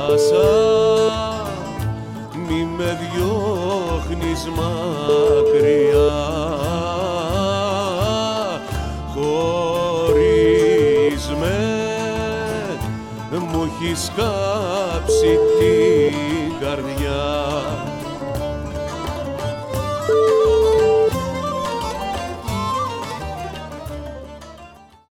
μη με διώχνεις μακριά, χωρίς μου έχεις κάψει την καρδιά.